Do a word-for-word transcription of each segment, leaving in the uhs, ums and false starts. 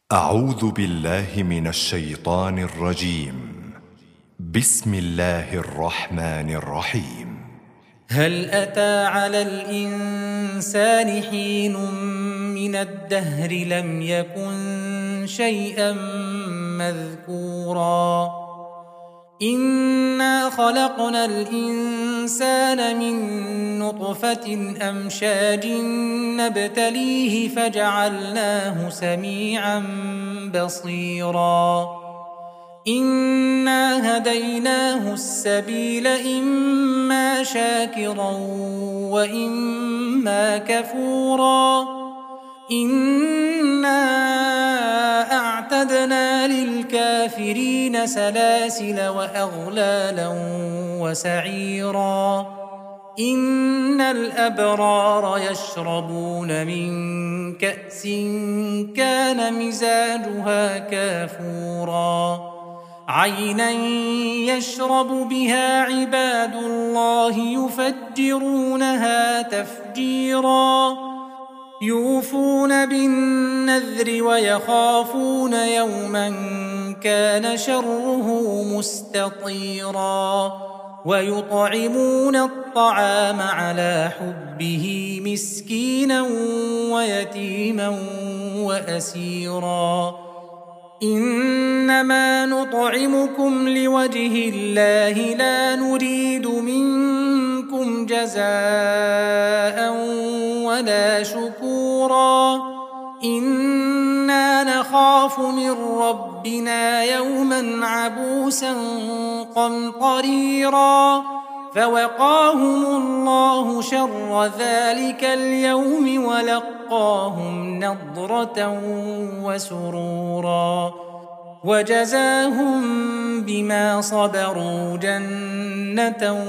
أعوذ بالله من الشيطان الرجيم. بسم الله الرحمن الرحيم. هل أتى على الإنسان حين من الدهر لم يكن شيئا مذكورا إنا خلقنا الإنسان من نطفة أمشاج نبتليه فجعلناه سميعا بصيرا إنا هديناه السبيل إما شاكرا وإما كفورا إنا أعتدنا للكافرين سلاسل وأغلالا وسعيرا إن الأبرار يشربون من كأس كان مزاجها كافورا عينا يشرب بها عباد الله يفجرونها تفجيرا يوفون بالنذر ويخافون يوما كان شره مستطيرا ويطعمون الطعام على حبه مسكينا ويتيما وأسيرا إنما نطعمكم لوجه الله لا نريد منكم جزاء ولا شكورا إنا نخاف من ربنا يوما عبوسا قمطريرا فوقاهم الله شر ذلك اليوم ولقاهم نضرة وسرورا وجزاهم بما صبروا جنة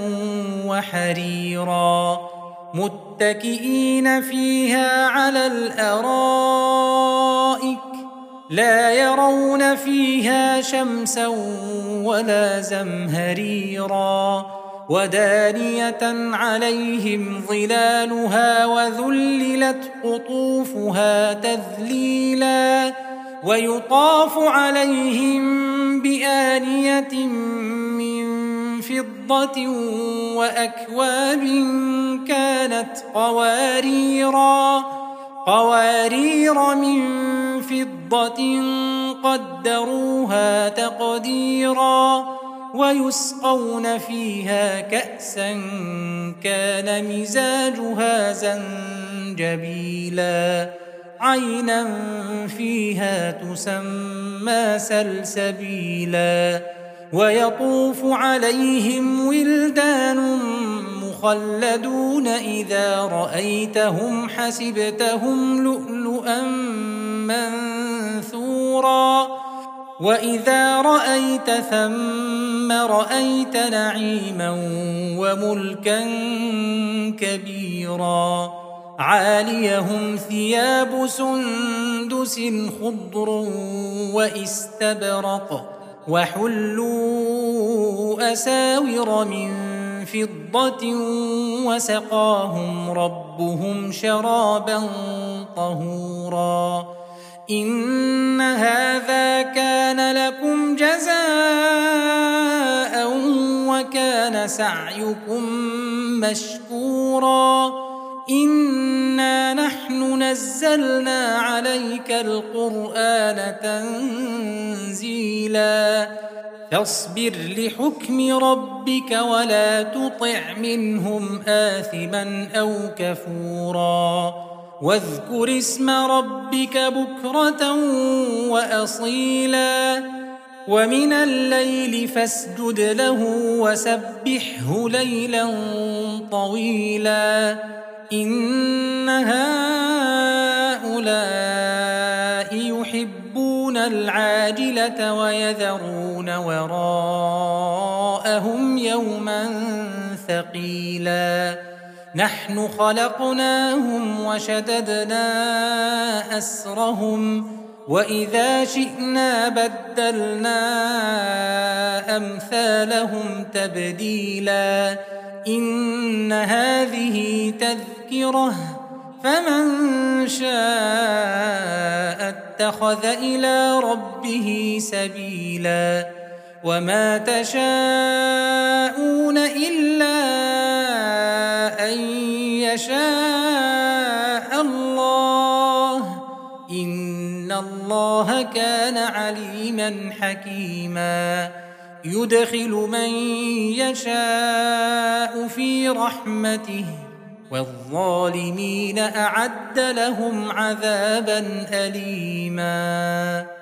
وحريرا متكئين فيها على الأرائك لا يرون فيها شمسا ولا زمهريرا ودانية عليهم ظلالها وذللت قطوفها تذليلا ويطاف عليهم بآنية من فضة وأكواب كانت قواريرا قوارير من فضة قدروها تقديرا ويسقون فيها كأسا كان مزاجها زنجبيلا عينا فيها تسمى سلسبيلا ويطوف عليهم ولدان مخلدون إذا رأيتهم حسبتهم لؤلؤا منثورا وإذا رأيت ثم رأيت نعيما وملكا كبيرا عاليهم ثياب سندس خضر واستبرق وحلوا أساور من فضة وسقاهم ربهم شرابا طهورا إن هذا كان لكم جزاء وكان سعيكم مشكورا إنا نحن نزلنا عليك القرآن تنزيلا فاصبر لحكم ربك ولا تطع منهم آثما أو كفورا واذكر اسم ربك بكرة وأصيلا ومن الليل فاسجد له وسبحه ليلا طويلا إن هؤلاء يحبون العاجلة ويذرون وراءهم يوما ثقيلا نحن خلقناهم وشددنا أسرهم وإذا شئنا بدلنا أمثالهم تبديلا إن هذه تذكرة فمن شاء اتخذ إلى ربه سبيلا وما تشاءون إلا أن يشاء الله إن الله كان عليما حكيما يدخل من يشاء في رحمته والظالمين أعد لهم عذابا أليما.